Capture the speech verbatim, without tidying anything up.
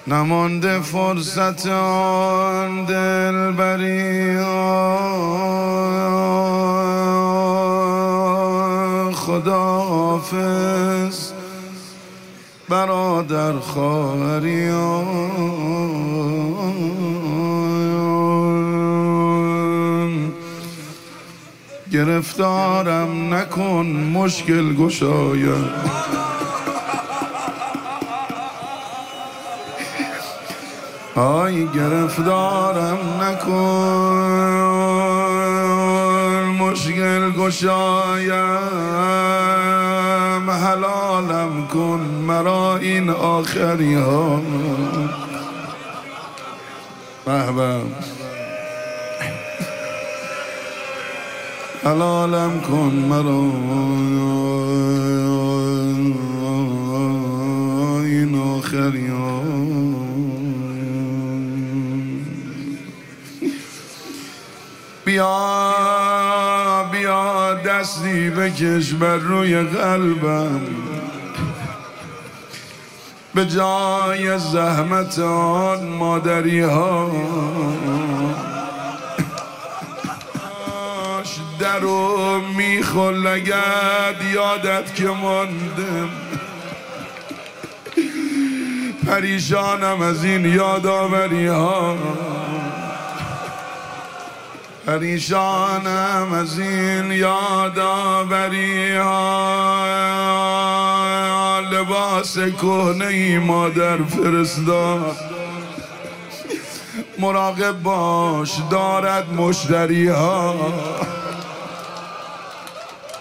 نمانده فرصت آن دلبری، خداحافظ برادر خواهری. گرفتارم نکن مشکل گشایم، آی گرفتارم نکن مشکل گشایم، حلالم کن مرا این آخری ها. بهبه حلالم کن مرا این آخری ها. بیا بیا دستی بکش بر روی قلبم، به جای زحمت آن مادری ها. درو میخلگد یادت که ماندم، پریشانم از این یادآوری ها، پریشانم از این یادآوری ها. لباس کهنه ای مادر فرستاد، مراقب باش دارد مشتری ها.